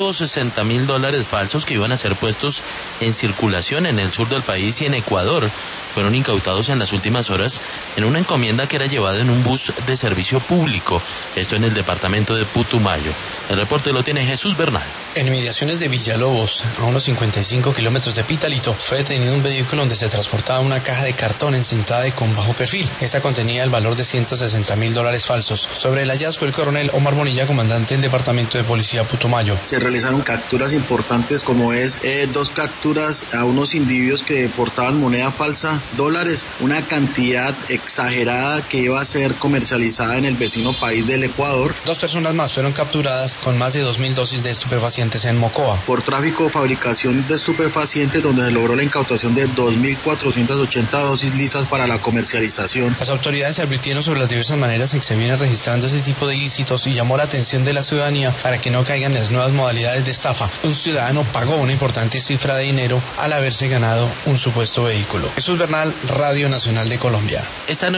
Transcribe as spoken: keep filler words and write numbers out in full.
sesenta mil dólares falsos que iban a ser puestos en circulación en el sur del país y en Ecuador fueron incautados en las últimas horas en una encomienda que era llevada en un bus de servicio público, esto en el departamento de Putumayo. El reporte lo tiene Jesús Bernal. En inmediaciones de Villalobos, a unos cincuenta y cinco kilómetros de Pitalito, fue detenido un vehículo donde se transportaba una caja de cartón encintada y con bajo perfil. Esta contenía el valor de ciento sesenta mil dólares falsos. Sobre el hallazgo, el coronel Omar Bonilla, comandante del departamento de policía Putumayo. Se realizaron capturas importantes, como es eh, dos capturas a unos individuos que portaban moneda falsa, dólares, una cantidad exagerada que iba a ser comercializada en el vecino país del Ecuador. Dos personas más fueron capturadas con más de dos mil dosis de estupefacientes en Mocoa. Por tráfico o fabricación de estupefacientes, donde se logró la incautación de dos mil cuatrocientas ochenta dosis listas para la comercialización. Las autoridades advirtieron sobre las diversas maneras en que se vienen registrando este tipo de ilícitos y llamó la atención de la ciudadanía para que no caigan en las nuevas modalidades de estafa. Un ciudadano pagó una importante cifra de dinero al haberse ganado un supuesto vehículo. Jesús Bernal, Radio Nacional de Colombia. Esta